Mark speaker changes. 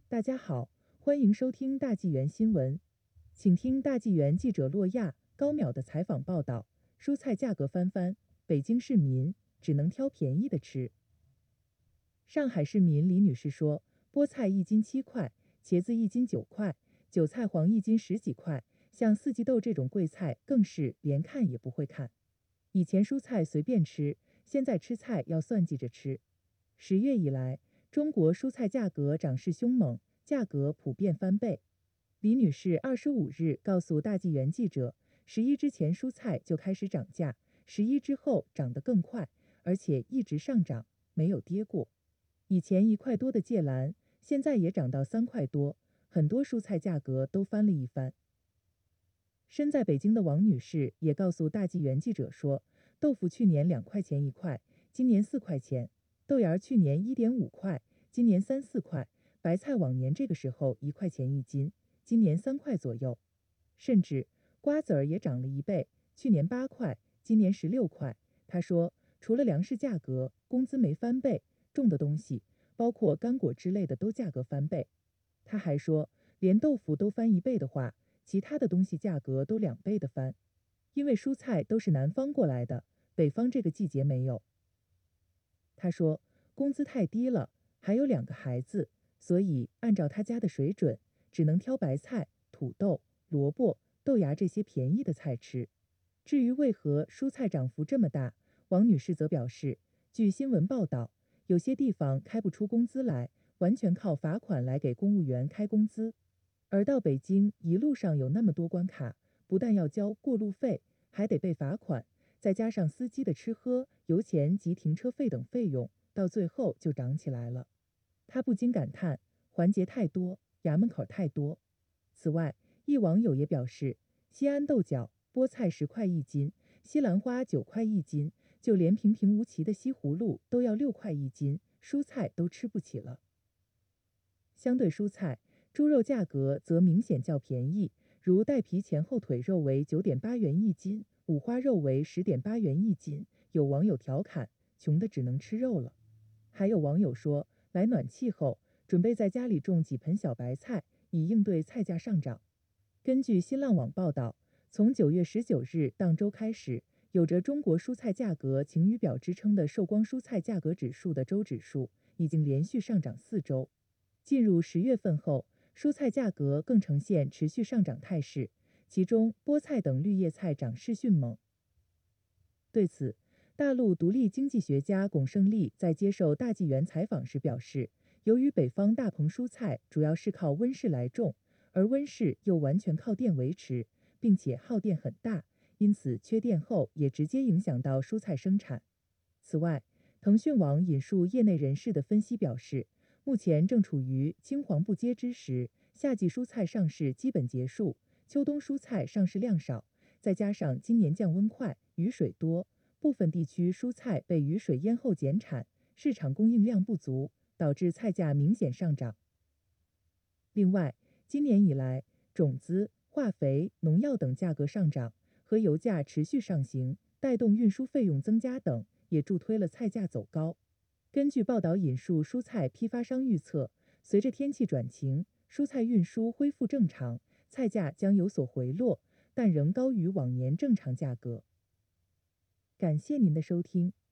Speaker 1: 大家好，欢迎收听大纪元新闻，请听大纪元记者洛亚、高淼的采访报道。蔬菜价格翻番，北京市民只能挑便宜的吃。上海市民李女士说，菠菜1斤7块，茄子1斤9块，韭菜黄1斤10几块，像四季豆这种贵菜更是连看也不会看。以前蔬菜随便吃，现在吃菜要算计着吃。10月以来，中国蔬菜价格涨势凶猛，价格普遍翻倍。李女士25日告诉大纪元记者，11之前蔬菜就开始涨价，11之后涨得更快，而且一直上涨，没有跌过。以前1块多的芥蓝，现在也涨到3块多，很多蔬菜价格都翻了一番。身在北京的王女士也告诉大纪元记者说，豆腐去年2块钱1块，今年4块钱；豆芽去年1.5块，今年3、4块；白菜往年这个时候1块钱1斤，今年3块左右。甚至瓜子儿也涨了1倍，去年8块，今年16块。她说，除了粮食价格，工资没翻倍，种的东西，包括干果之类的都价格翻倍。她还说，连豆腐都翻1倍的话，其他的东西价格都2倍的翻，因为蔬菜都是南方过来的，北方这个季节没有。他说，工资太低了，还有2个孩子，所以按照他家的水准，只能挑白菜、土豆、萝卜、豆芽这些便宜的菜吃。至于为何蔬菜涨幅这么大，王女士则表示，据新闻报道，有些地方开不出工资来，完全靠罚款来给公务员开工资。而到北京一路上有那么多关卡，不但要交过路费，还得被罚款，再加上司机的吃喝、油钱及停车费等费用，到最后就涨起来了。他不禁感叹，环节太多，衙门口太多。此外，一网友也表示，西安豆角、菠菜10块1斤，西兰花9块1斤，就连平平无奇的西葫芦都要6块1斤，蔬菜都吃不起了。相对蔬菜，猪肉价格则明显较便宜，如带皮前后腿肉为9.8元1斤，五花肉为10.8元1斤。有网友调侃，穷的只能吃肉了。还有网友说，来暖气后，准备在家里种几盆小白菜，以应对菜价上涨。根据新浪网报道，从9月19日当周开始，有着中国蔬菜价格晴雨表之称的寿光蔬菜价格指数的周指数已经连续上涨4周。进入10月份后，蔬菜价格更呈现持续上涨态势，其中菠菜等绿叶菜涨势迅猛。对此，大陆独立经济学家龚胜利在接受大纪元采访时表示，由于北方大棚蔬菜主要是靠温室来种，而温室又完全靠电维持，并且耗电很大，因此缺电后也直接影响到蔬菜生产。此外，腾讯网引述业内人士的分析表示，目前正处于青黄不接之时，夏季蔬菜上市基本结束，秋冬蔬菜上市量少，再加上今年降温快，雨水多，部分地区蔬菜被雨水淹后减产，市场供应量不足，导致菜价明显上涨。另外，今年以来，种子、化肥、农药等价格上涨和油价持续上行，带动运输费用增加等，也助推了菜价走高。根据报道引述蔬菜批发商预测，随着天气转晴，蔬菜运输恢复正常，菜价将有所回落，但仍高于往年正常价格。感谢您的收听。